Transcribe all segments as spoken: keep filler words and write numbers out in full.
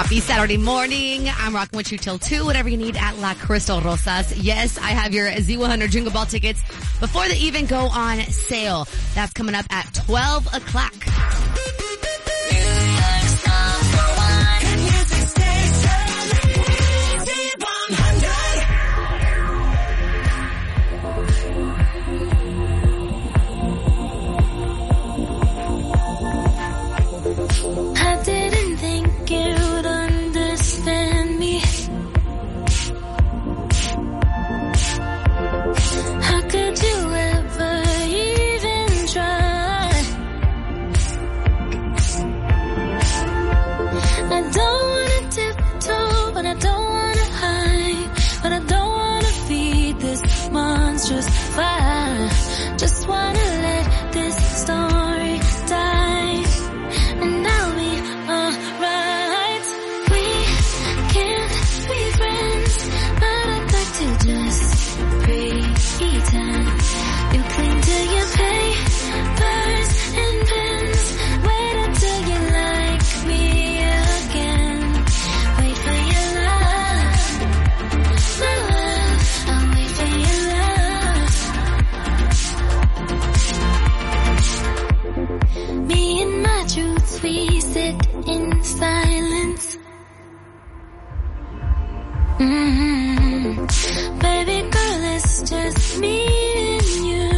Happy Saturday morning. I'm rocking with you till two. Whatever you need at La Crystal Rosas. Yes, I have your Z one hundred Jingle Ball tickets before they even go on sale. That's coming up at twelve o'clock. Just fine. Just wanna let this story die, and I'll be alright. We can't be friends, but I'd like to just pretend. You cling to your papers and pens. Wait until you like me again. Wait for your love, my love. I'll wait for your love. Me and my truths, we sit in silence. Mm-hmm. Baby girl, it's just me and you.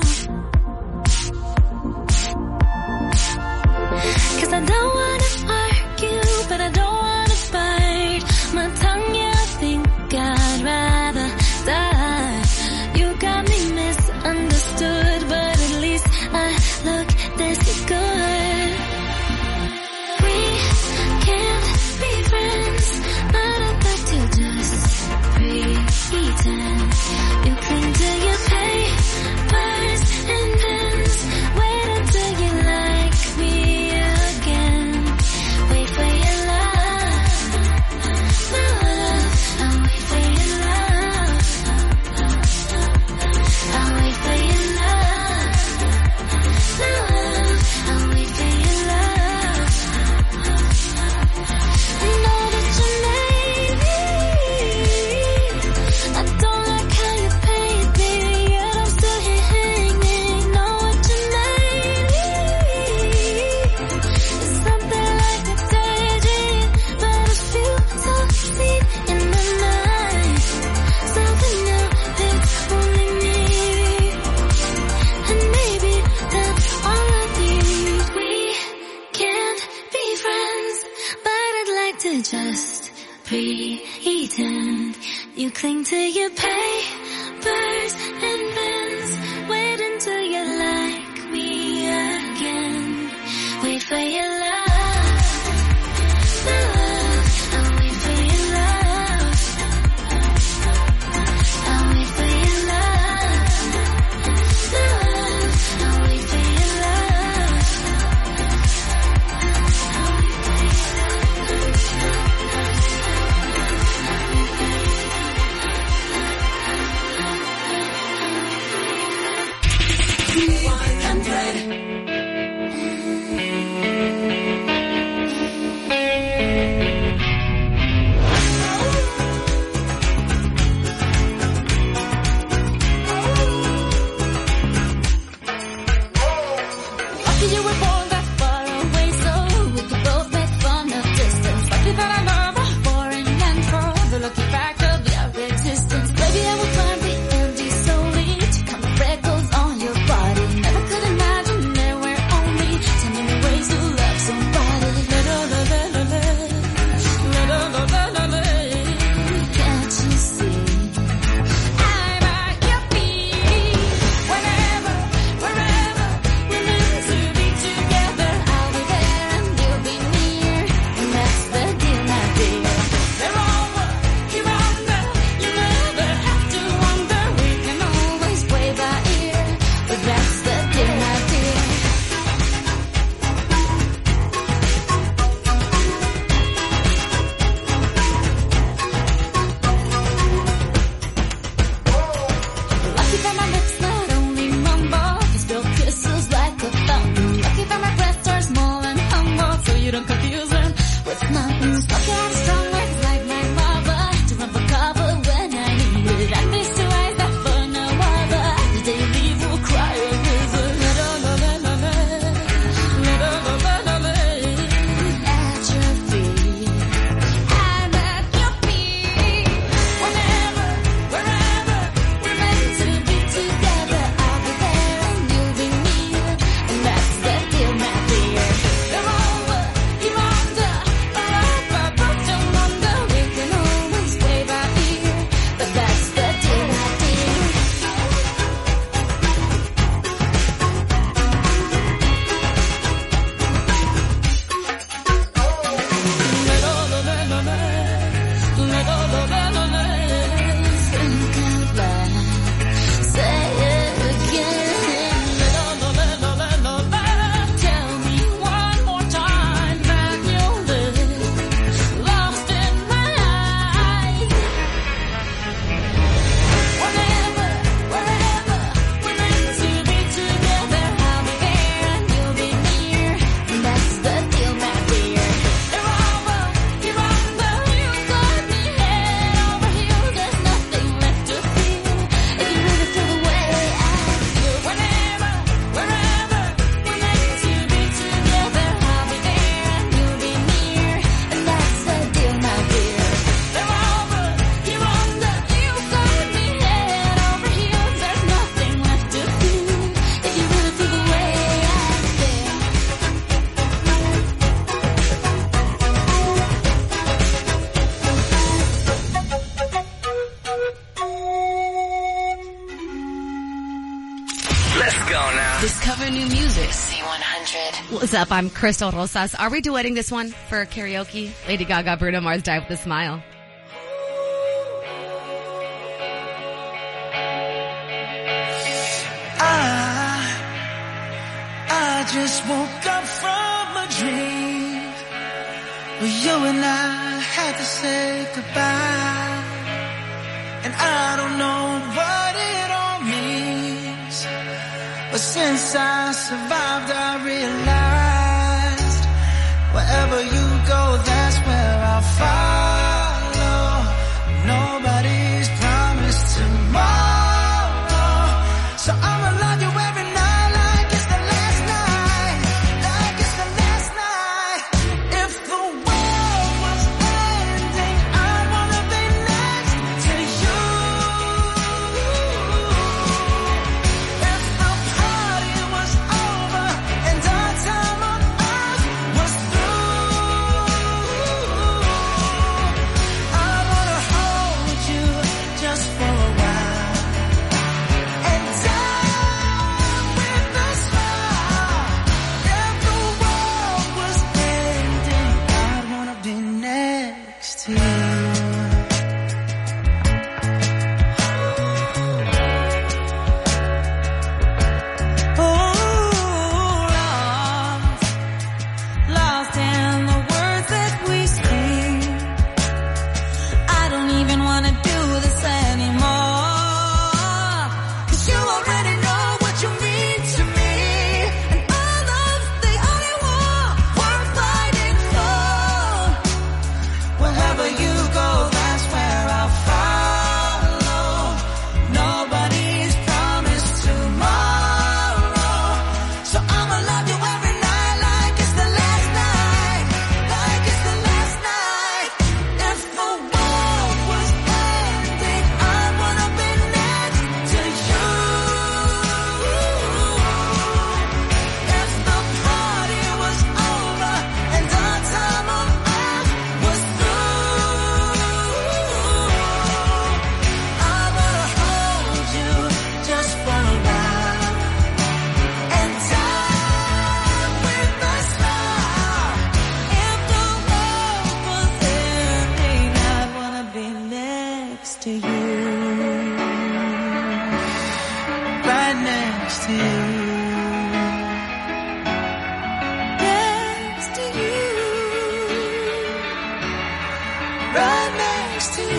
'Cause I don't wanna argue, but I don't wanna bite my tongue. Yeah, I think I'd rather die. You got me misunderstood, but at least I look this good. We can't be friends, but I'd like to just pretend. You cling to your papers and pens. Wait until you like me again. Wait for your love, my love. I'll wait for your love. I'll wait for your love, my love. I'll wait for your love. I know that you made me. I don't like how you paid me, yet I'm still here hanging. Know what you made me. It's something like a daydream, but a few succeed in the night. Something new that's only me, and maybe that's all I need. We can't be friends, but I'd like to just pretend. You cling to your papers and pens. Wait until you like me again. Wait for your love, my love. I'll wait for your love. I'll wait for your love, my love. I'll wait for your love. I'll wait for your love. Z one hundred. Discover new music. C one hundred. What's up? I'm Crystal Rosas. Are we duetting this one for karaoke? Lady Gaga, Bruno Mars, Die With a Smile. I, I just woke up from a dream where you and I had to say goodbye. And I don't know what it all means, but since I survived, I realized wherever you go, that's where I'll follow. Nobody's promised tomorrow, so I'ma love you every night like it's the last night, like it's the last night. If the world was ending, I wanna be next to you. If the party was over and our time on earth was through, I wanna hold you just for a while and die with a smile. If the world was ending, I'd wanna be next to you. Oh, lost, lost in the words that we speak. I don't even wanna do this anymore, 'cause you already know what you mean to me, and our love's the only war worth fighting for. Wherever you go, that's where I'll follow. Nobody's promised tomorrow, so I'ma love you every night like it's the last night, like it's the last night. If the world was ending, I wanna be next to you. If the party was over and our time on earth was through, I wanna hold you just for a while and die with a smile. If the world was ending, I'd wanna be next to you, right next to you, next to you, right next to you.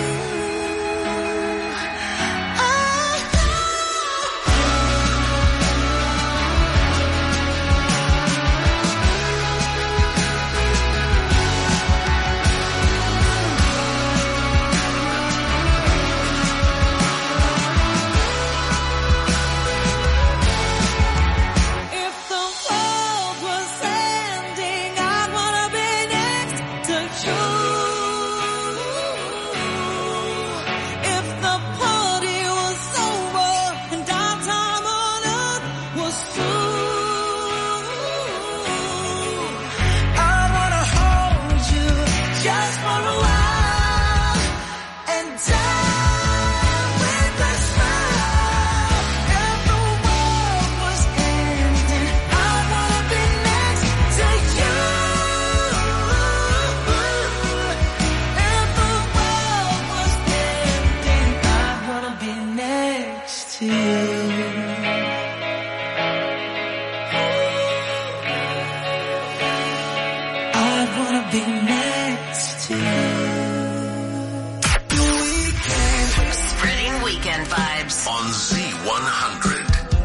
If the world was ending, I'd wanna be next to you. Vibes on Z one hundred.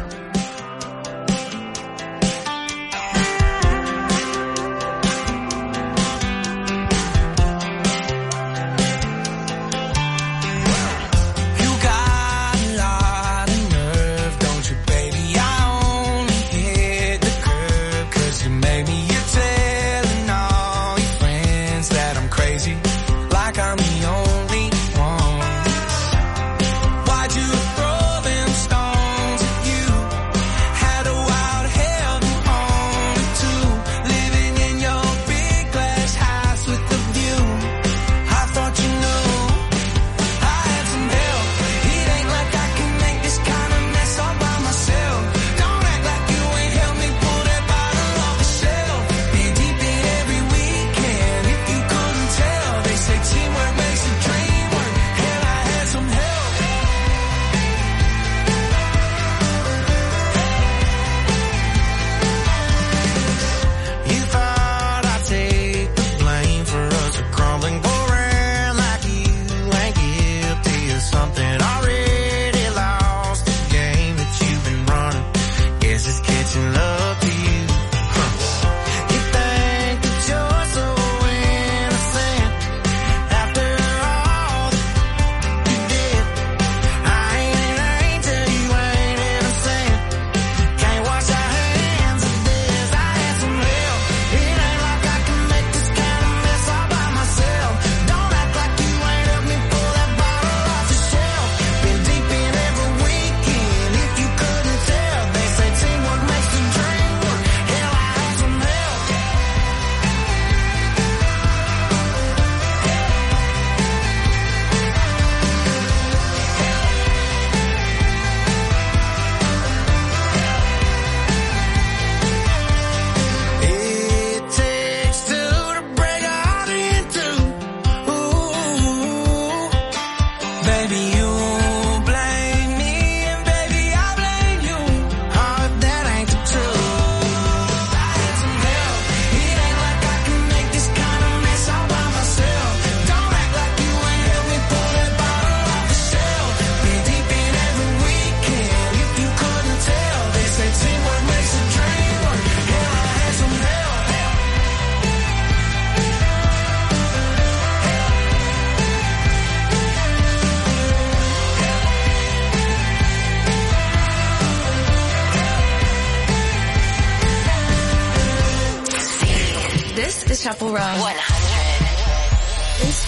Chapel Roan. one hundred. It's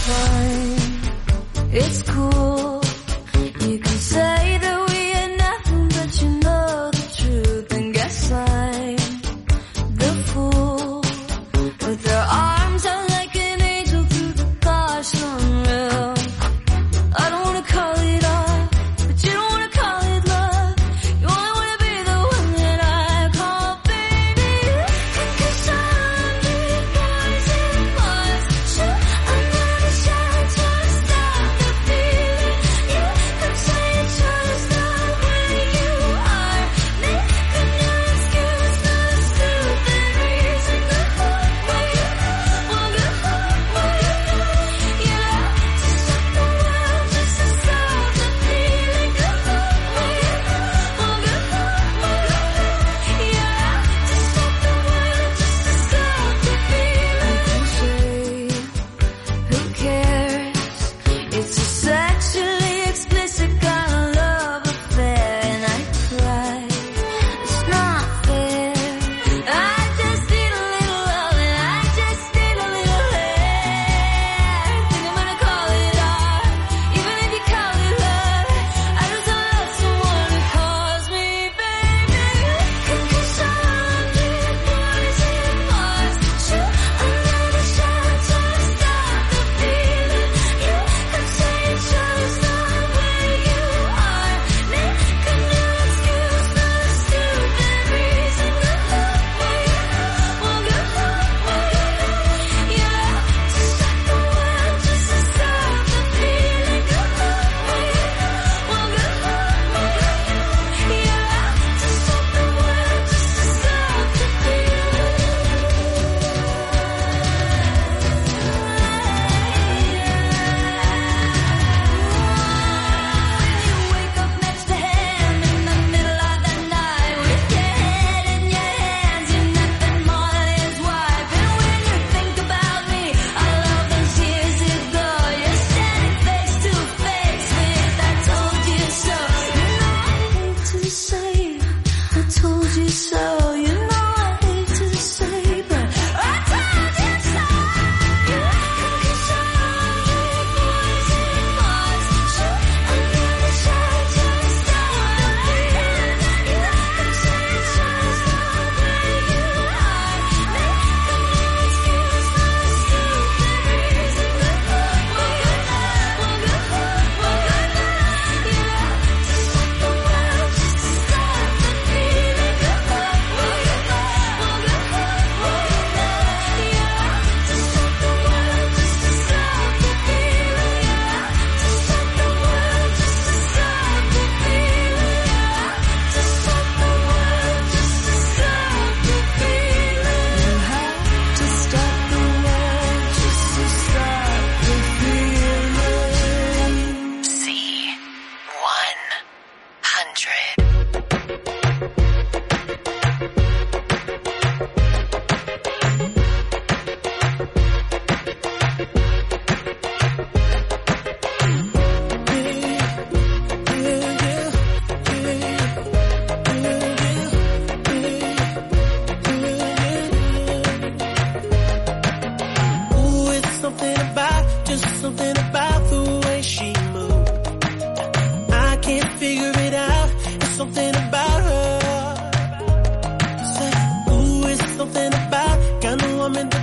fine. It's cool. You can say that we are nothing, but you know the truth. And guess I'm the fool. With their arms out like an angel through the gosh unreal. I don't wanna call it off, but you don't wanna call it love. You only wanna be the one that I call baby. Cause I'm deep boys and boys. Sure, I'm not a shy to stop the feeling.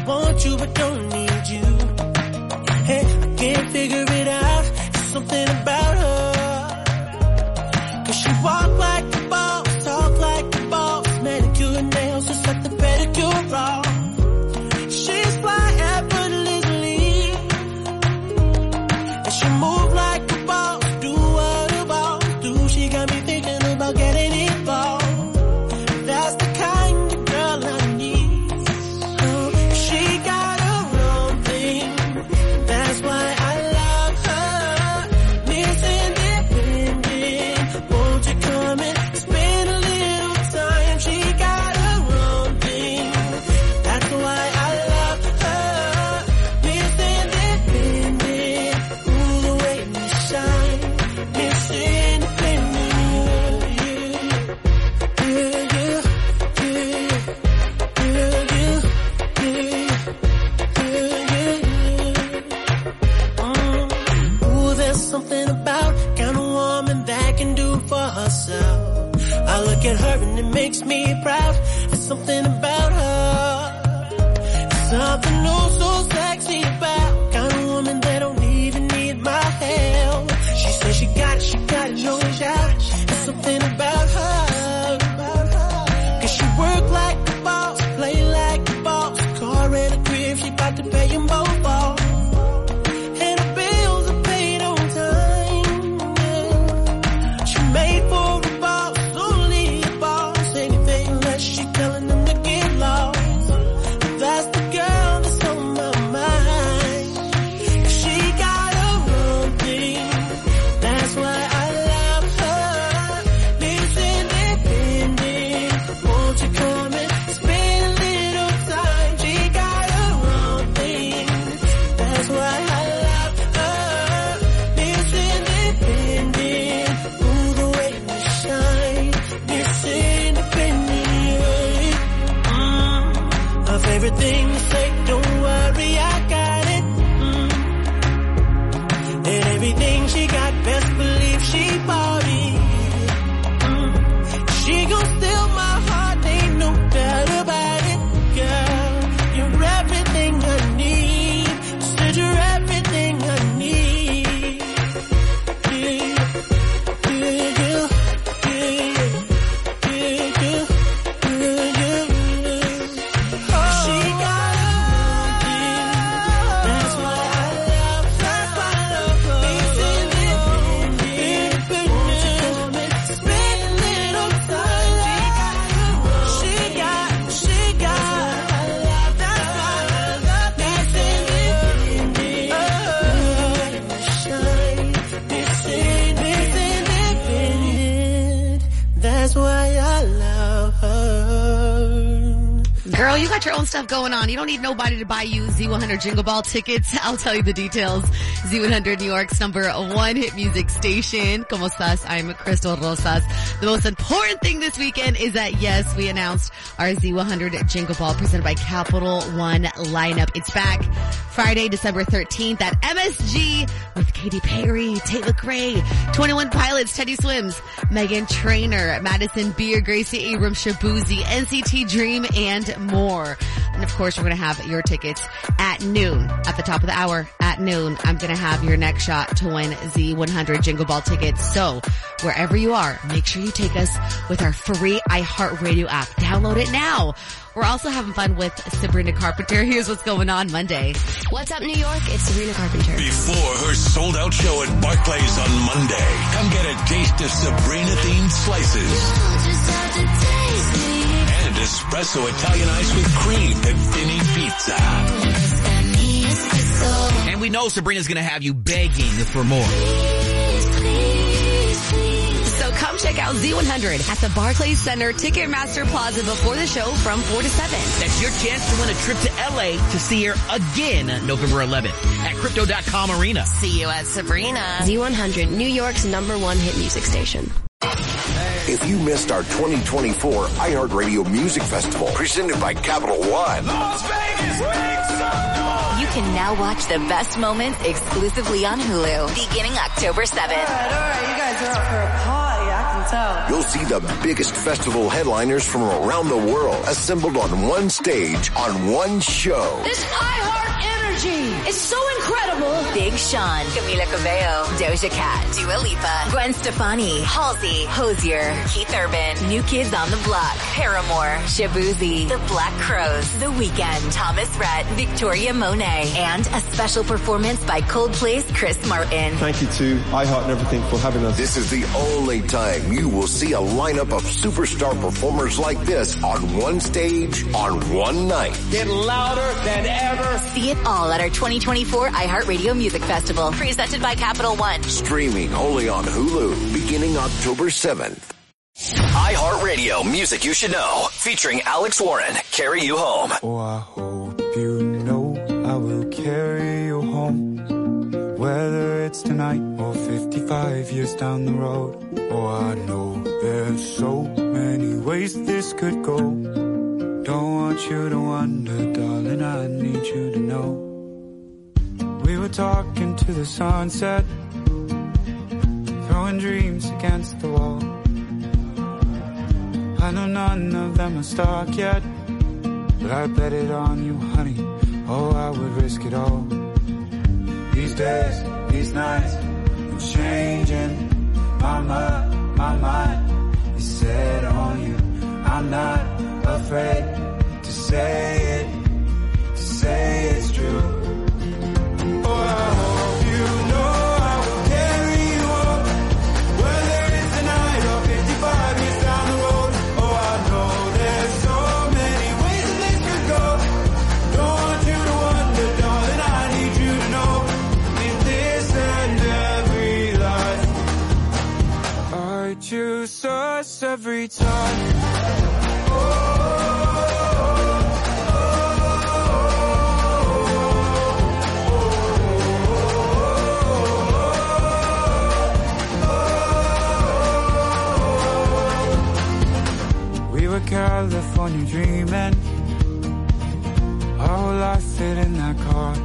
want you but don't need you. Hey, I can't figure it out. There's something about her. Cause she walk like the boss, talk like the boss. Manicure and nails, just like the pedicure raw. She's fly effortlessly. And she move like a boss, do what a boss do. She got me thinking about getting involved. That's the kind of girl I need. Oh, she got her own thing. That's why I love her. Miss Independent, won't you come and spend a little time? She got her own thing. That's why I love her. Miss Independent, ooh, the way you shine. Miss Independent, yeah, yeah, yeah, yeah, yeah, yeah, yeah, yeah. Mm. Ooh, there's something about kind of woman that can do for herself. I look at her and it makes me proud. There's something about her. There's something oh so sexy about kind of woman that don't even need my help. She says she got it, she got it, no doubt. There's something about her. Cause she work like a boss, play like a boss. Car and a crib, she got to pay them both off. And her bills are paid on time. Yeah. She made for a boss, only a boss. Anything less, she telling them to get lost. That's the girl that's on my mind. She got her own thing. That's why I love her. Miss Independent, won't you come and spend a little time? She got her own thing. That's why I love her. Miss Independent, ooh, the way you shine. Miss Independent. Mm. Her favorite thing to say, don't worry, I got it. Mm. And everything she got, best believe she bought it. Mm. She gon' steal my heart, ain't no doubt about it. Girl, you're everything I need. Said you're everything I need. Yeah, yeah, yeah, yeah, yeah, yeah, yeah, yeah. She got her own thing. That's why I love her. That's why I love her. Miss Independent, won't you come and spend a little time? She got, she got, that's why I love Miss Independent. Oh, shine, Miss Independent. That's why I love her. Girl, you got your own stuff going on. You don't need nobody to buy you Z one hundred Jingle Ball tickets. I'll tell you the details. Z one hundred, New York's number one hit music station. ¿Cómo estás? I'm Crystal Rosas. The most important thing this weekend is that, yes, we announced our Z one hundred Jingle Ball presented by Capital One lineup. It's back Friday, December thirteenth at M S G with Katy Perry, Tate McRae, twenty-one Pilots, Teddy Swims, Meghan Trainor, Madison Beer, Gracie Abrams, Shabuzi, N C T Dream, and more. And of course, we're going to have your tickets at noon, at the top of the hour, at noon. I'm going to have your next shot to win Z one hundred Jingle Ball tickets. So wherever you are, make sure you take us with our free iHeartRadio app. Download it now. We're also having fun with Sabrina Carpenter. Here's what's going on Monday. What's up, New York? It's Sabrina Carpenter. Before her sold-out show at Barclays on Monday, come get a taste of Sabrina-themed slices. And espresso Italian ice with cream at Vinny Pizza. And we know Sabrina's going to have you begging for more. So come check out Z one hundred at the Barclays Center Ticketmaster Plaza before the show from four to seven. That's your chance to win a trip to L A to see her again November eleventh at Crypto dot com Arena. See you at Sabrina. Z one hundred, New York's number one hit music station. If you missed our twenty twenty-four iHeartRadio Music Festival presented by Capital One, Las Vegas, make some noise! You can now watch the best moments exclusively on Hulu beginning October seventh. All right, all right, you guys are out for a party. I can tell. You'll see the biggest festival headliners from around the world assembled on one stage on one show. This iHeart energy is so incredible. Big Sean, Camila Cabello, Doja Cat, Dua Lipa, Gwen Stefani, Halsey, Hozier, Keith Urban, New Kids on the Block, Paramore, Shabuzi, The Black Crowes, The Weeknd, Thomas Rhett, Victoria Monet, and a special performance by Coldplay's Chris Martin. Thank you to iHeart and everything for having us. This is the only time you will see a lineup of superstar performers like this on one stage on one night. Get louder than ever. See it all at our twenty twenty-four iHeartRadio Music Festival, presented by Capital One. Streaming only on Hulu, beginning October seventh. iHeartRadio Music You Should Know, featuring Alex Warren, Carry You Home. Oh, I hope you know I will carry you home, whether it's tonight or fifty-five years down the road. Oh, I know there's so many ways this could go. Don't want you to wonder, darling, I need you to know. We were talking to the sunset, throwing dreams against the wall. I know none of them are stuck yet, but I bet it on you, honey. Oh, I would risk it all. These days, these nights, I'm changing my mind, my mind is set on you. I'm not afraid to say it, to say it's true. Oh, I hope you know I will carry you home, whether it's tonight or fifty-five years down the road. Oh, I know there's so many ways that this could go. Don't want you to wonder, darling, I need you to know. In this and every life, I choose us every time. California dreaming, our whole life fit in that car.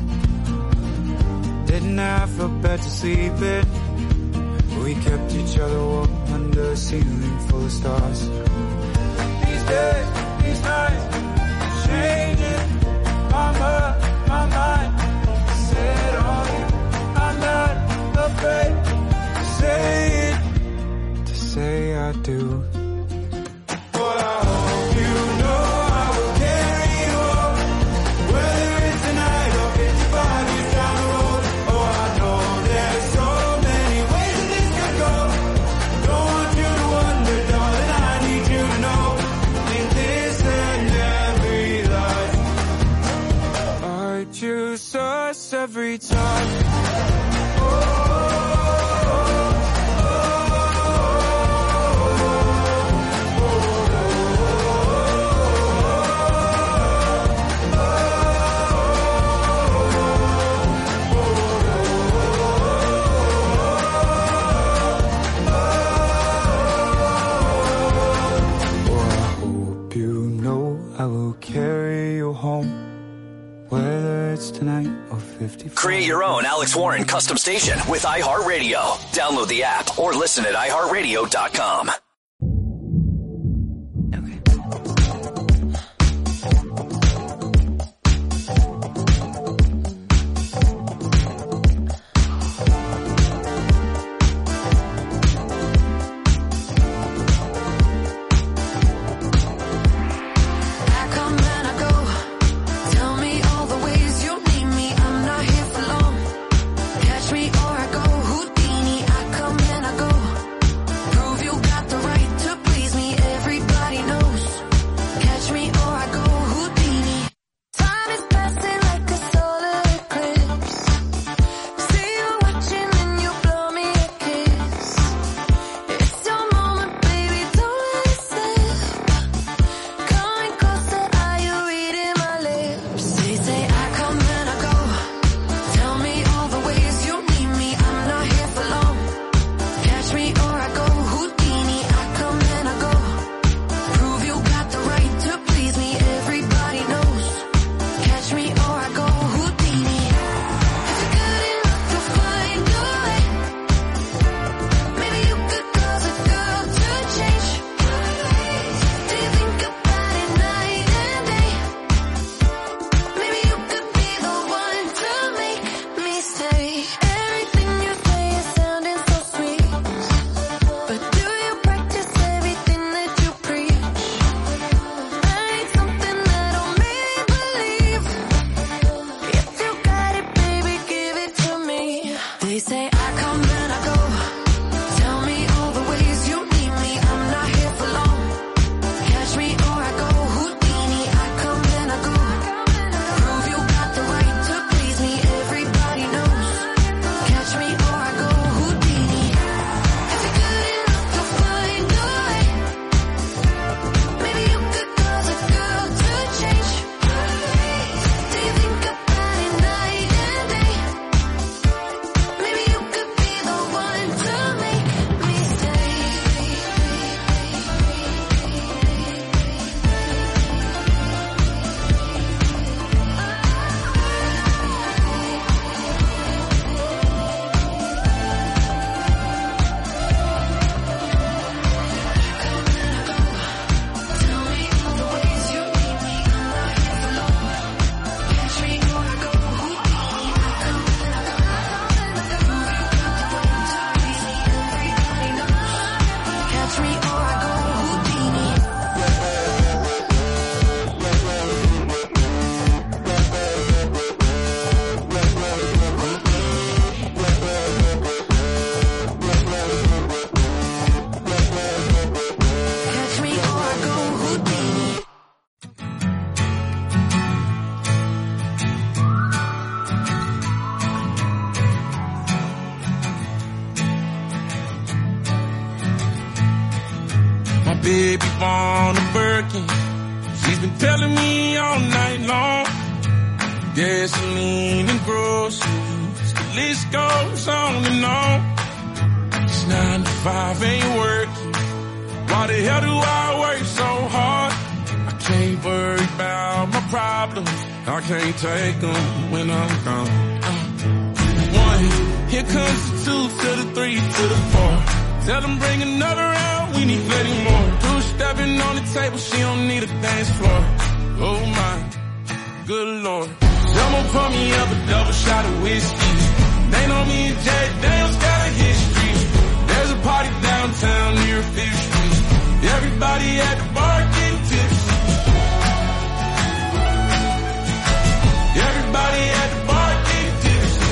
Didn't have a bed to sleep in, but we kept each other warm under a ceiling full of stars. These days, these nights, changing my mind, my mind set on you. I'm not afraid to say it, to say I do. Every time. Create your own Alex Warren custom station with iHeartRadio. Download the app or listen at i heart radio dot com. Catch me or I go Houdini. I come and I go. Prove you got the say I come and I go. Tell me all the ways you need me. I'm not here for long. Catch me or I go. Houdini, I come and I go. Prove you got the right to please me. Everybody knows. Catch me or I go. Houdini. If you're good enough to find a way, maybe you could cause a girl to change. Do you think about it night and day? Maybe you could be the one to make me stay. Tell me all the ways you need me. I'm not here for long. Catch me or I go. Houdini, I come and I go. Prove you got the right to please me. Everybody knows. Catch me or I go. Houdini. Catch me or I go. Houdini. My baby born a Birkin. She's been telling me all night long. Gasoline and groceries, the list goes on and on. This nine to five ain't working. Why the hell do I work so hard? I can't worry about my problems. I can't take them when I'm gone. Uh, One, here comes the two to the three to the four. Tell them bring another round, we need plenty more. Two stepping on the table, she don't need a dance floor. Oh my, good lord. Someone pour me up a double shot of whiskey. They know me and Jay Daniels got a history. There's a party downtown near Fifth Street. Everybody at the bar getting tipsy. Everybody at the bar getting tipsy.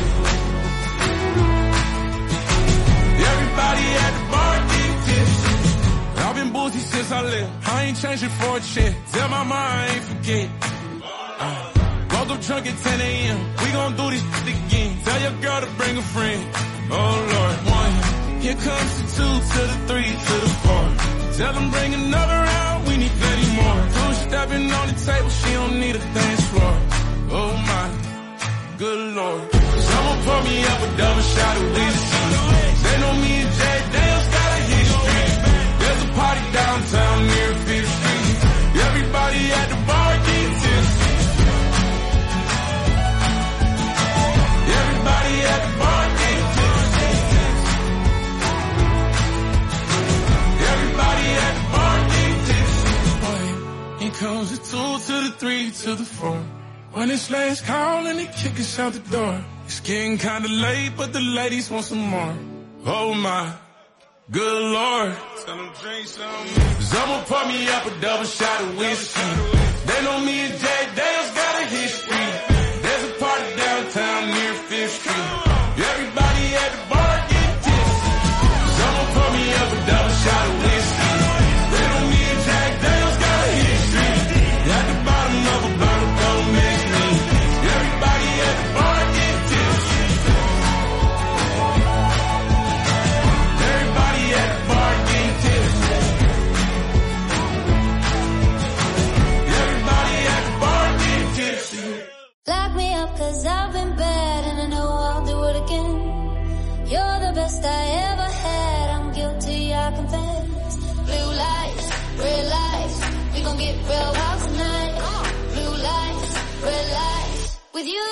Everybody at the bar getting tipsy. I've been boozy since I left. I ain't changing for a check. Tell my mind I ain't forget. Uh, woke up drunk at ten a.m. We gon' do this shit again. Tell your girl to bring a friend. Oh Lord, one. Here comes the two to the three to the four. Tell them bring another round, we need plenty more. Two stepping on the table, she don't need a dance floor. Oh my, good lord. Someone pour me up a double shot of whiskey. They know me and Jay Daniels got a history. There's a party downtown near Fifth Street. Everybody at the bar getting tipsy. Everybody at the bar getting tipsy. Everybody at the bar getting tipsy. Boy, here comes the two to the three to the four. When it's last call and they kick us out the door. It's getting kinda late, but the ladies want some more. Oh my, good lord. Tell them drink some. Someone pour me up a double shot of whiskey. They know me and Jay Daniels got a history. There's a party downtown near Fifth Street. Everybody at the bar getting tipsy. Someone pour me up a double shot of whiskey. They know me and Jay Daniels got a history. At the bottom of a bottle, don't miss me. Everybody at the bar getting tipsy. Everybody at the bar getting tipsy. Everybody at the bar getting tipsy. Lock me up cause I've been bad and I know I'll do it again. You're the best I ever had, I'm guilty, I confess. Blue lights, red lights, we gon' get real wild tonight. Blue lights, red lights, with you.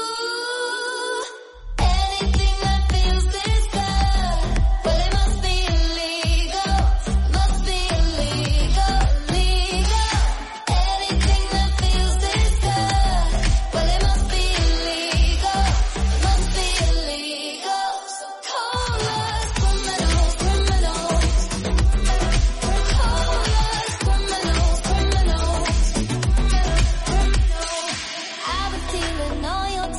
Anything that feels this good, well it must be illegal, must be illegal, illegal. Anything that feels this good, well it must be illegal, must be illegal. So call us criminals, criminals. Call us criminals, criminals. I've been stealing all your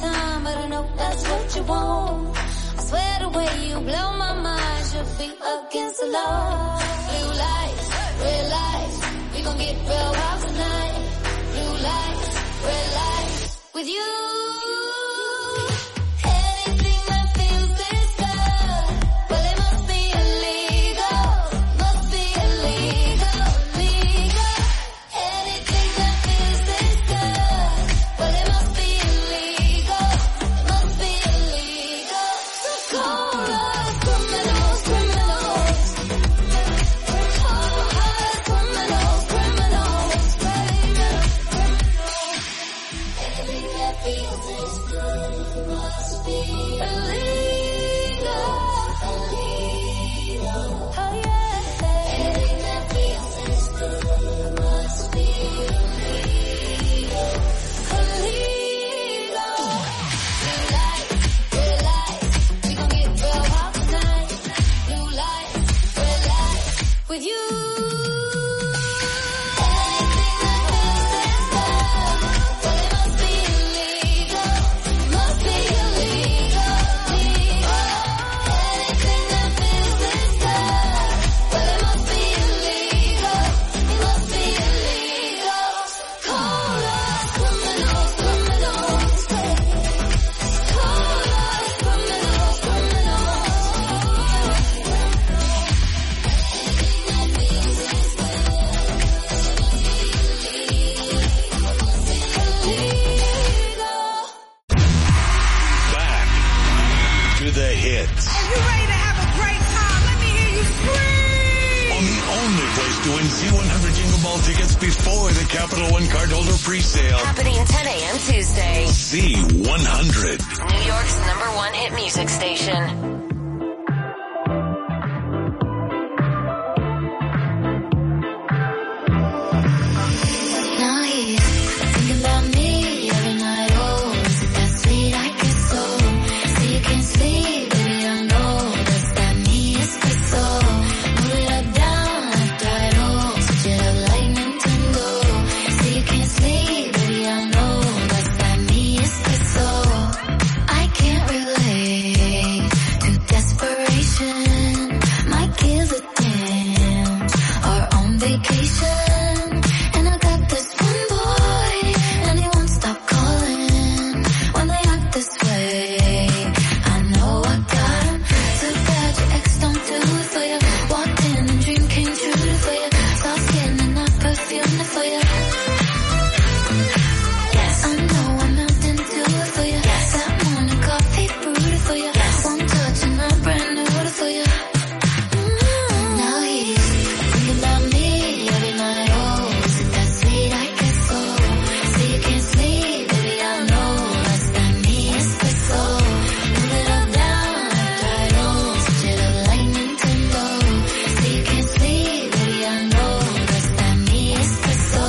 blow my mind. Your feet against the law. Blue lights, red lights. We gon' get real wild tonight. Blue lights, red lights. With you. Anything that feels this good. Well, it must be illegal. Must be illegal. Legal. Anything that feels this good. Well, it must be illegal. Must be illegal. So call us criminals, criminals. Call us criminals, criminals. Anything that feels this good must be illegal. Illegal. Oh yeah. Anything that feels this good must be illegal. Illegal. Blue lights, red lights. We gon' get real wild tonight. Blue lights, red lights. With you. Anything that feels this good. Well, it must be illegal. Must be illegal. Legal. Anything that feels this good. Well, it must be illegal. It must be illegal. Call us criminals, criminals. Call us criminals, criminals. Back to the hits. Are you ready to have a great time? Let me hear you scream! On the only place to win Z one hundred Jingle Ball tickets before the Capital One cardholder pre-sale. Happening ten a.m. Tuesday. Z one hundred. New York's number one hit music station. Now he's thinking about me every night. Oh, is it that sweet? I guess so. See you can't sleep, baby. I know that's that me espresso. Move it up, down, left, right. Oh, switch it up like Nintendo. See you can't sleep, baby. I know that's that me espresso. I can't relate to desperation. Might give a damn. Or on vacation. And I got this one boy, and he won't stop calling when they act this way. I know I got him. So bad your ex don't do it for you. Walked in and dream came true for you. Soft skin and not perfume for you. Yes, I know I'm melting to it for you. Yes, that morning coffee brewed for you. Yes, one touch and I'm brand new for you. Mm. Now he's thinking about me every night. Oh, is it that sweet? I guess so. See you can't sleep, baby. I know that's that me espresso. Move it up, down, left, right. Oh, switch it up like Nintendo. See you can't sleep, baby. I know that's that me espresso.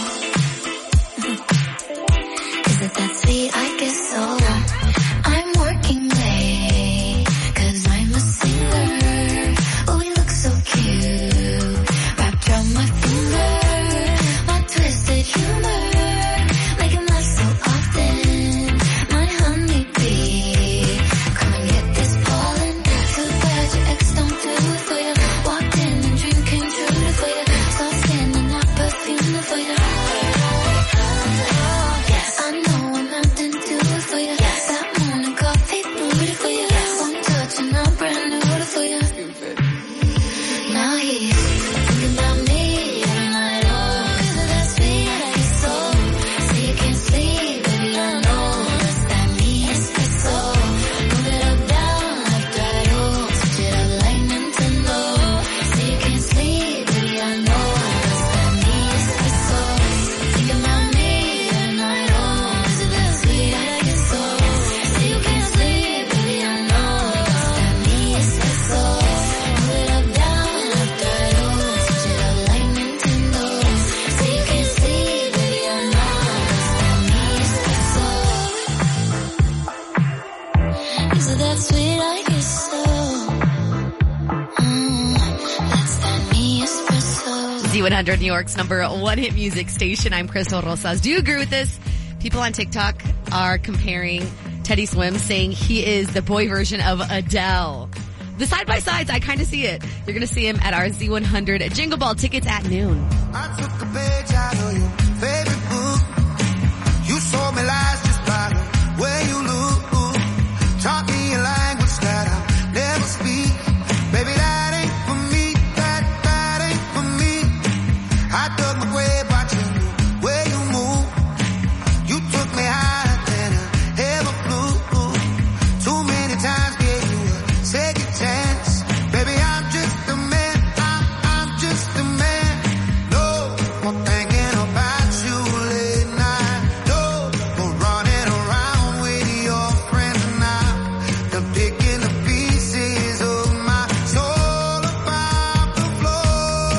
Is it that sweet? I guess so. I'm working late, cause I'm a singer. Oh, you look so cute, wrapped around my finger. My twisted humor, make him laugh so often. My honeybee, come and get this pollen. So bad your ex don't do it for you. Walked in and dream came true for you. Soft skin and not perfume for you. Yes, I know I'm melting to it for you. Yes, that morning coffee brewed for you. Yes, one touch and I'm brand new for you. Now he's thinking about me every night. Oh, is it that sweet? I guess so. See you can't sleep, baby. I know that's that me espresso. Move it up, down, left, right. Oh, switch it up like Nintendo. See you can't sleep, baby. I know that's that me espresso. Thinking about me every night. Oh, is it that sweet? I guess so. See you can't sleep, baby. I know that's that me espresso. Move it up, down, left, right. Oh, switch it up like Nintendo. See you can't sleep, baby. I know that's that me espresso. Is it that sweet? I guess so. Mm, that's that me espresso. Z one hundred New York's number one hit music station. I'm Crystal Rosas. Do you agree with this? People on TikTok are comparing Teddy Swims, saying he is the boy version of Adele. the side-by-sides, I kind of see it. You're going to see him at our Z one hundred Jingle Ball tickets at noon. I took a page out of your favorite book. You sold me lies just by the way you look. Taught me a language that I'll never speak. Baby, that ain't for me. That, that ain't for me. I dug my grave watching the way you move. You took me higher than I ever flew. Too many times gave you a second chance. Baby, I'm just a man. I'm, I'm just a man. No more thinking about you late night. No more running around with your friends now. They're picking the pieces of my soul about the floor.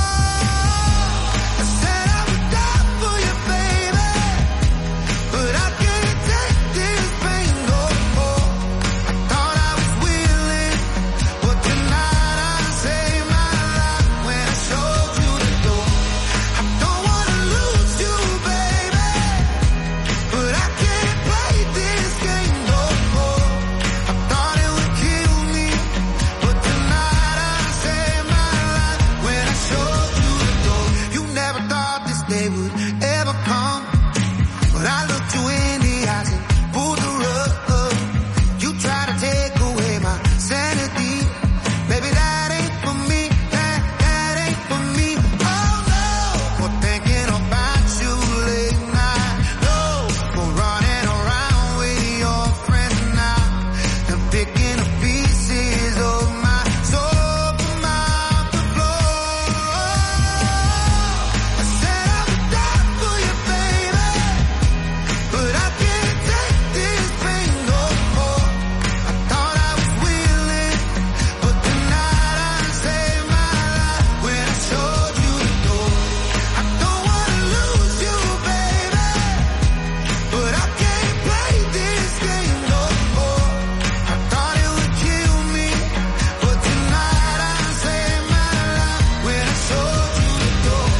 I said I would die for you, baby, but I can't take this pain no more. I thought I was willing, but tonight I saved my life when I showed you the door. I don't wanna lose you, baby, but I can't play this game no more. I thought it would kill me, but tonight I saved my life when I showed you the door. You never thought this day would ever come, but I looked you in the eyes and pulled the rug. You try to take away my sanity. Baby, that ain't for me. That, that ain't for me. Oh no, for thinking about you late night. No, for running around with your friends now. They're picking the pieces of my soul from off the floor. I said I would die for you, baby, but I can't take this pain no more. I thought I was willing, but tonight I saved my life when I showed you the door. I don't wanna lose you, baby, but I can't play this game no more. I thought it would kill me, but tonight I saved my life when I showed you the door.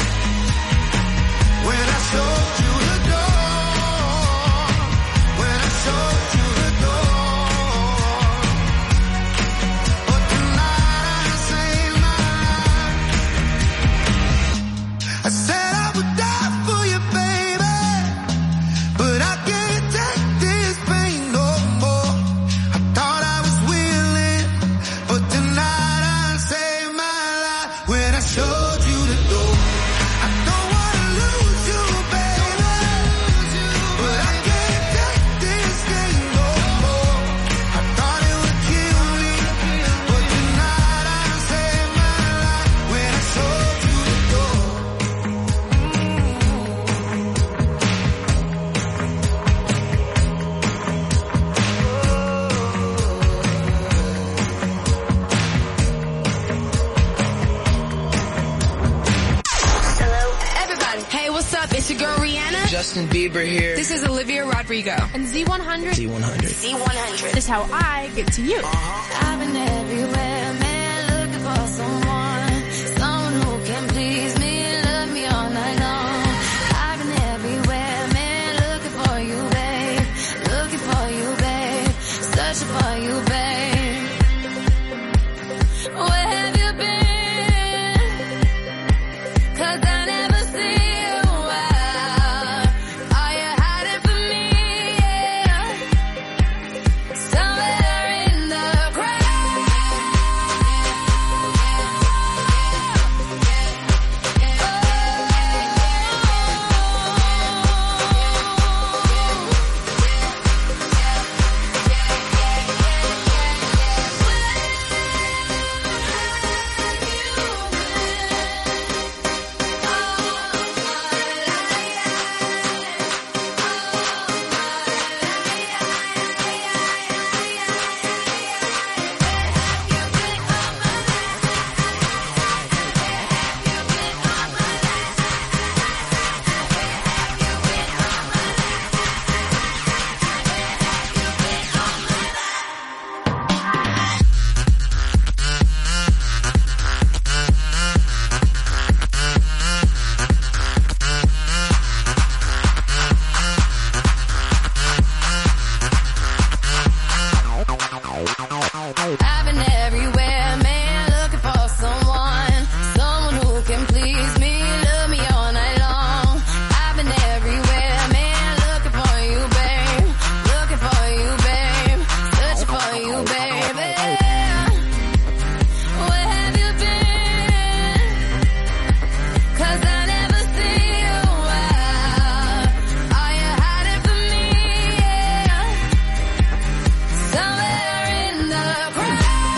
When I showed you the door. When I showed you the door. But tonight I saved my life. I said I would die for you, baby, but I can't take this pain no more. I thought I was willing, but tonight I saved my life when I showed you the door. I don't wanna lose you, baby, but I can't take this game no more. I thought it would kill me, but tonight I saved my life when I showed you the door. Everybody, hey, what's up? It's your girl Rihanna. Justin Bieber here. This is Olivia Rodrigo. And Z one hundred. Z one hundred. Z one hundred. Is how I get to you. I've been everywhere, man, looking for someone, someone who can please me, love me all night long. I've been everywhere, man, looking for you, babe, looking for you, babe, searching for you, babe. Where have you been? 'Cause I never see you out. Are you hiding from me? Yeah. Somewhere in the crowd. I've been everywhere, man, looking for someone, someone who can please me, love me all night long. I've been everywhere, man, looking for you, babe, looking for you, babe, searching for you, baby. Where have you been? 'Cause I never see you out. Are you hiding from me? Yeah. Somewhere in the crowd.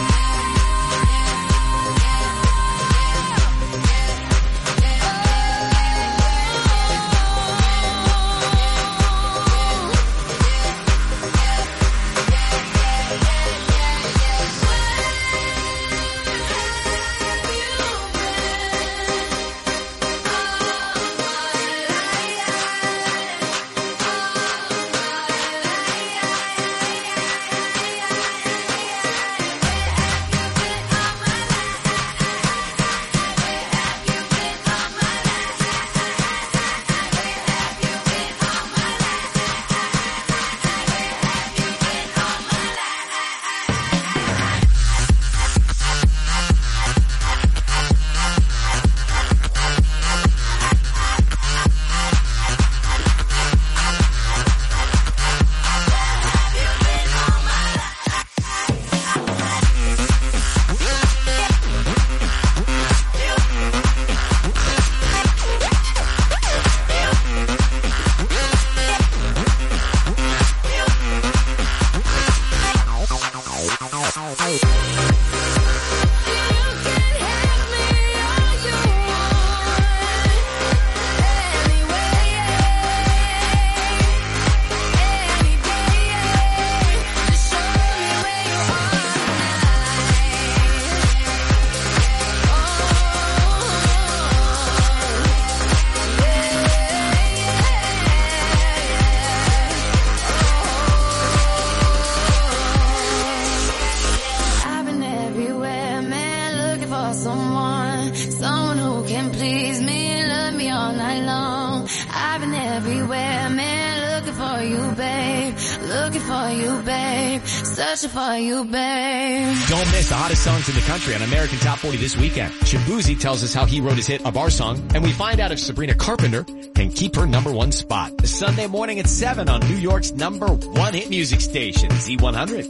I've been everywhere, man, looking for someone, someone who can please me, love me all night long. I've been everywhere, man, looking for you, babe, looking for you, babe, searching for you, babe. Don't miss the hottest songs in the country on American Top forty this weekend. Shabuzi tells us how he wrote his hit of our song, and we find out if Sabrina Carpenter can keep her number one spot. Sunday morning at seven on New York's number one hit music station, Z one hundred.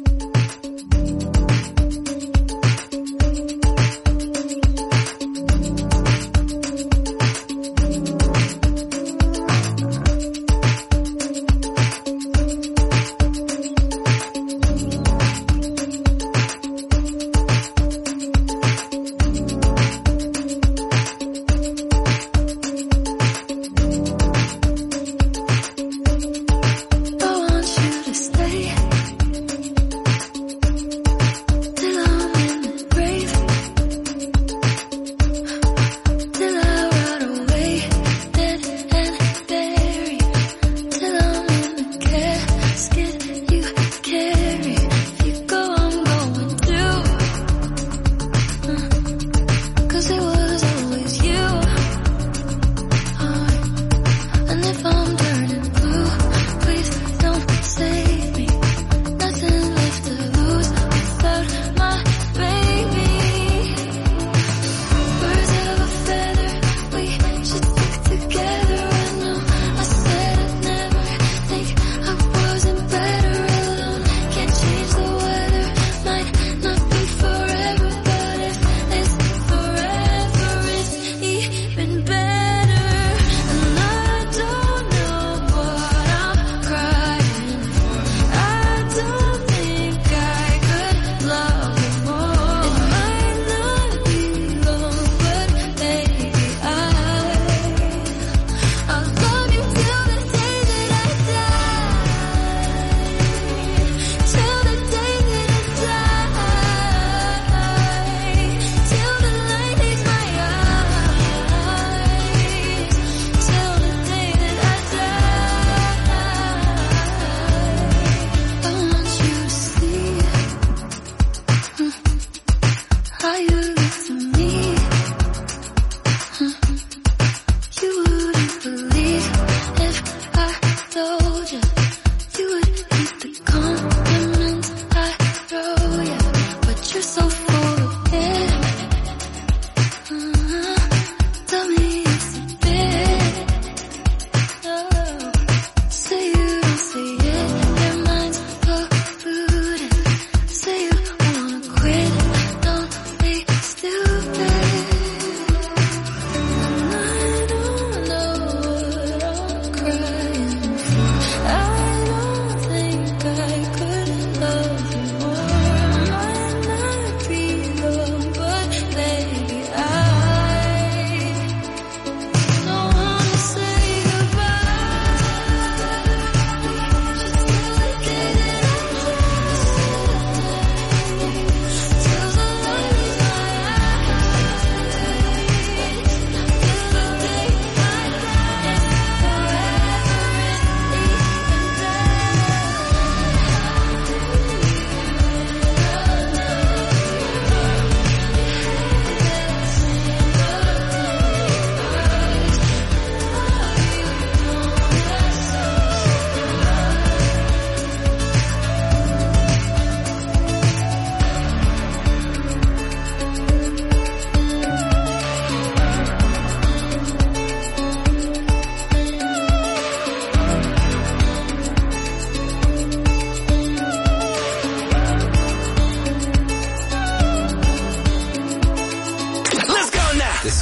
I want you to stay.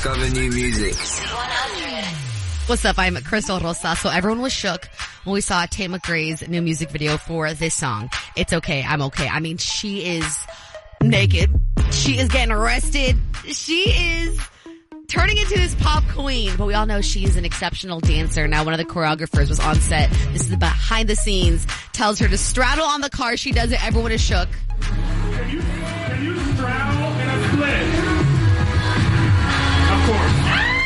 discover new music. What's up? I'm Crystal Rosa. So everyone was shook when we saw Tate McRae's new music video for this song. It's okay. I'm okay. I mean, she is naked. She is getting arrested. She is turning into this pop queen, but we all know she is an exceptional dancer. Now, one of the choreographers was on set. This is behind the scenes. Tells her to straddle on the car. She does it. Everyone is shook. Can you, can you straddle in a split? Of course.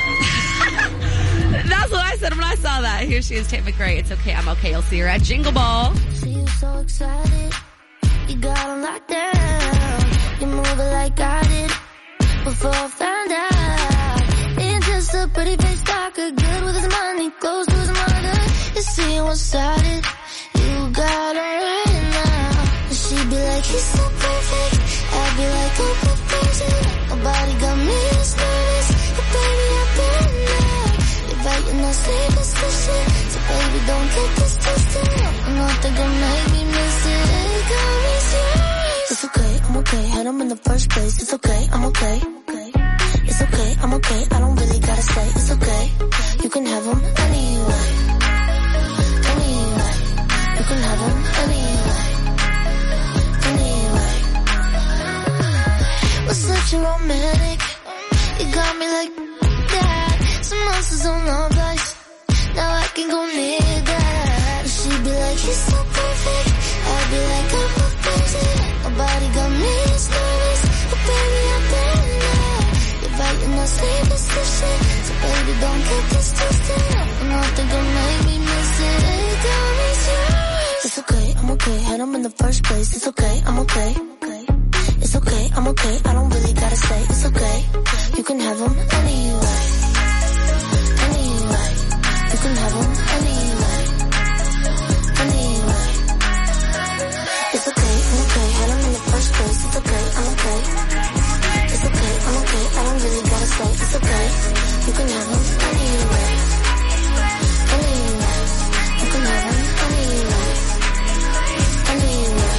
That's what I said when I saw that. Here she is, Tate McRae. It's okay. I'm okay. You'll see her at Jingle Ball. See you so excited. You got on lockdown. You move it like I did before I found out. Ain't just a pretty face talker, good with his money, close to his mother. You see what started. You got her right now. And she be like, he's so perfect. I'd be like, oh, but crazy. Nobody got me as nervous. But baby, I've been there. You're fighting no sleepless for shit. So baby, don't get this twisted. Nothing gonna make me miss it. Hey, got me serious. It's okay, I'm okay. Had him in the first place. It's okay, I'm okay. It's okay, I'm okay. I don't really gotta stay. It's okay. You can have him anyway. Anyway. You can have him anyway. Anyway. Was such a romantic. You got me like that. Some monsters on our place. Now I can go near that. She be like, he's so perfect. I'd be like, I'm so crazy. Nobody got me as nervous. But baby, I've been there. You're fighting no sleepless for shit. So baby, don't get this twisted. Nothing gonna make me miss it. Hey, got me serious. It's okay, I'm okay. Had him in the first place. It's okay, I'm okay. It's okay, I'm okay. I don't really gotta stay. It's okay. You can have him anyway. Anyway. You can have him anyway. Anyway. It's okay, I'm okay. Had him in the first place. It's okay, I'm okay. It's okay, I'm okay. I don't really gotta stay. It's okay. You can have him anyway. Anyway. You can have him anyway. Anyway.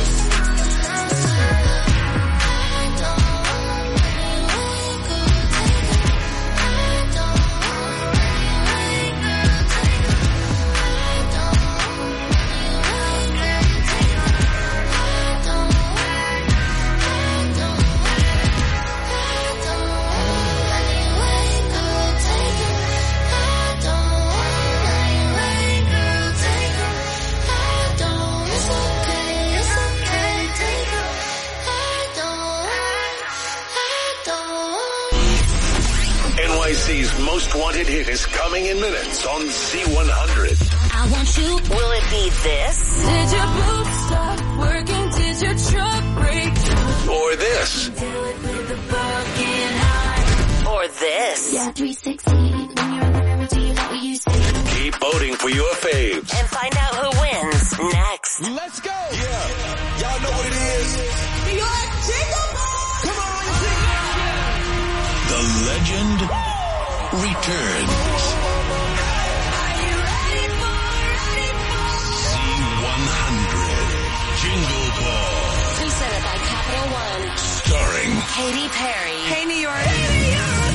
N Y C's most wanted hit is coming in minutes on Z one hundred. I want you. Will it be this? Did your boobs stop working? Did your truck break? Or this? Do it with the broken heart. Or this? Yeah, three sixty. When you're in the mirror, do you know what you see? Keep voting for your faves. And find out who wins next. Let's go. Yeah. Y'all know what it is. Your Jingle Ball. Come on, the legend returns. Are you ready for, ready for? Z one hundred Jingle Ball. Presented by Capital One. Starring Katy Perry. Hey, New York. Hey,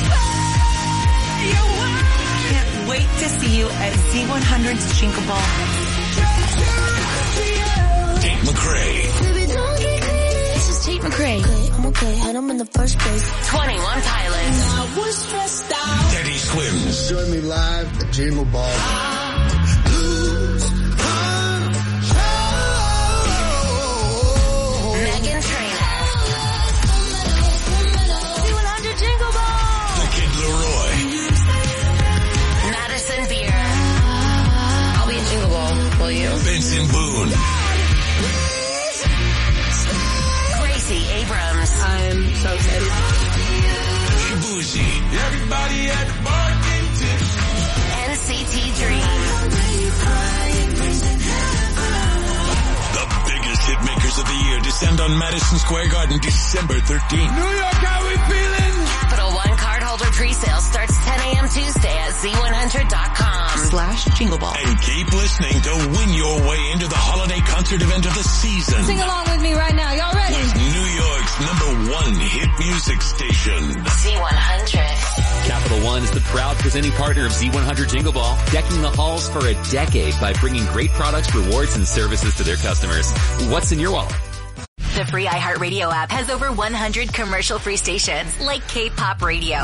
New York. Can't wait to see you at Z one hundred's Jingle Ball. Tate McRae. Baby, don't get greedy. This is Tate McRae. Okay, I'm okay. Had him in the first place. twenty-one Pilots. I was stressed out. Teddy Swims. Join me live at Jingle Ball. Megan Trainor. Z one hundred Jingle Ball. The Kid Leroy. Madison Beer. I'll be in Jingle Ball. Will you? Benson Boone. Gracie Abrams. I'm so excited. Shabuzi. Everybody at the bar getting tips. N C T Dream. The biggest hit makers of the year descend on Madison Square Garden December thirteenth. New York, how we feeling? Capital One cardholder Holder pre-sale starts ten a.m. Tuesday at Z one hundred dot com slash Jingle Ball. And keep listening to win your way into the holiday concert event of the season. Sing along with me right now. Y'all ready? With New York's number one hit music station. Z one hundred. Capital One is the proud presenting partner of Z one hundred Jingle Ball, decking the halls for a decade by bringing great products, rewards, and services to their customers. What's in your wallet? The free iHeartRadio app has over one hundred commercial-free stations like K-Pop Radio.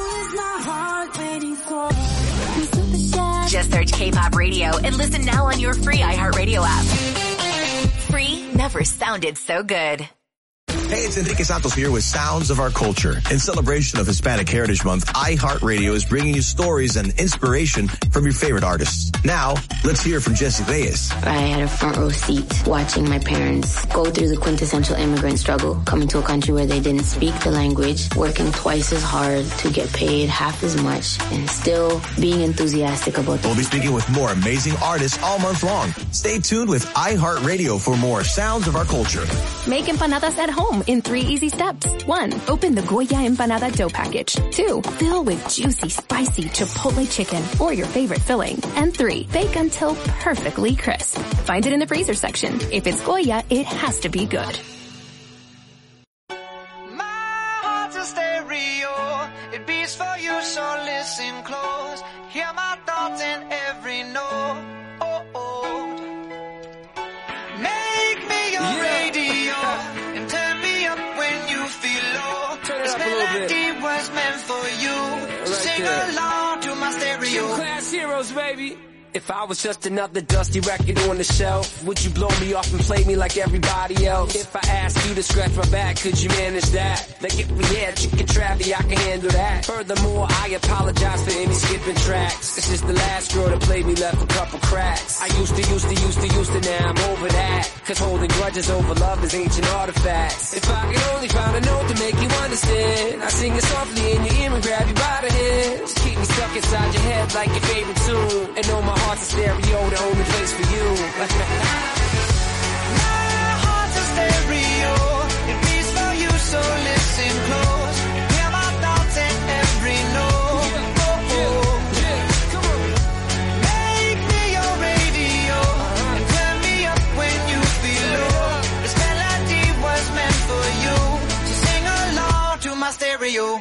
Just search K-Pop Radio and listen now on your free iHeartRadio app. Free never sounded so good. Hey, it's Enrique Santos here with Sounds of Our Culture. In celebration of Hispanic Heritage Month, iHeartRadio is bringing you stories and inspiration from your favorite artists. Now, let's hear from Jesse Reyes. I had a front row seat watching my parents go through the quintessential immigrant struggle, coming to a country where they didn't speak the language, working twice as hard to get paid half as much, and still being enthusiastic about it. We'll be speaking with more amazing artists all month long. Stay tuned with iHeartRadio for more Sounds of Our Culture. Make empanadas at home in three easy steps. One, open the Goya empanada dough package. Two, fill with juicy, spicy Chipotle chicken or your favorite filling. And three, bake until perfectly crisp. Find it in the freezer section. If it's Goya, it has to be good. My heart's a stereo. It beats for you, so listen close. Hear my thoughts in every note. Oh, oh. Make me your yeah. radio and turn me up when you feel low. Turn this melody was meant for you. Right Sing there. along to my stereo. Class heroes, baby. If I was just another dusty record on the shelf, would you blow me off and play me like everybody else? If I asked you to scratch my back, could you manage that? Like if we had chicken travy, I can handle that. Furthermore, I apologize for any skipping tracks. This is the last girl that played me, left a couple cracks. I used to, used to, used to, used to, now I'm over that. Cause holding grudges over love is ancient artifacts. If I could only find a note to make you understand, I sing it softly in your ear and grab you by the hands. Keep me stuck inside your head like your favorite tune. And know my heart's a stereo, the only place for you. My heart's a stereo. It beats for you, so listen close. Hear my thoughts in every note. Oh, oh. Come on. Make me your radio and turn me up when you feel low. This melody was meant for you, so sing along to my stereo.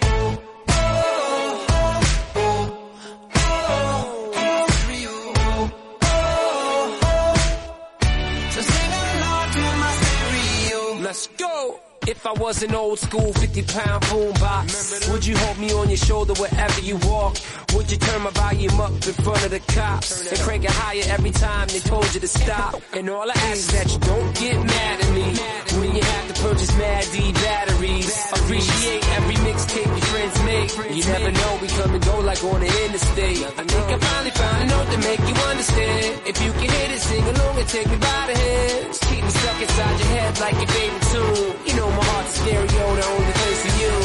Let's go. If I was an old school fifty pound boombox, would you hold me on your shoulder wherever you walk? Would you turn my volume up in front of the cops and crank it higher every time they told you to stop? And all I ask is that you don't get mad at me when you have to purchase Mad D batteries. Appreciate every mixtape your friends make. You never know, we come and go like on the interstate. I think I finally found a note to make you understand. If you can hit it, sing along and take me by the hands. Keep me stuck inside your head like your favorite tune. You know my heart's a stereo, the only place for you.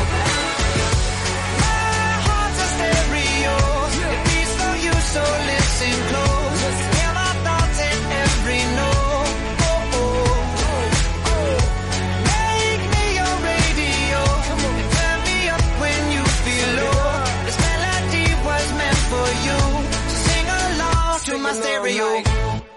My heart's a stereo. It beats for you, so listen close. Hear my thoughts in every note. Oh, oh. Make me your radio and turn me up when you feel low. This melody was meant for you, so sing along to my stereo.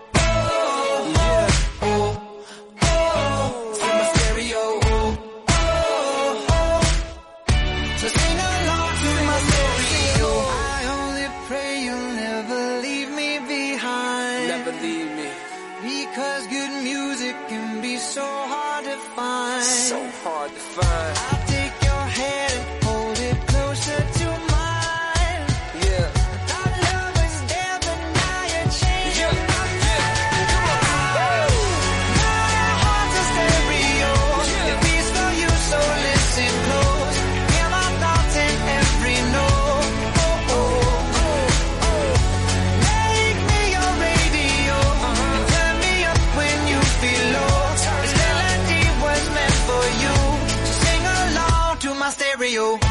So hard to find. I'll take your hand and hold it closer to mine. Yeah. Our love was there, but now you're changing Yeah. my mind. My heart's a stereo. It beats for you, so listen close. Hear my thoughts in every note. Oh, oh, oh. Make me your radio and turn me up when you feel low. This melody was meant for you, so sing along to my stereo.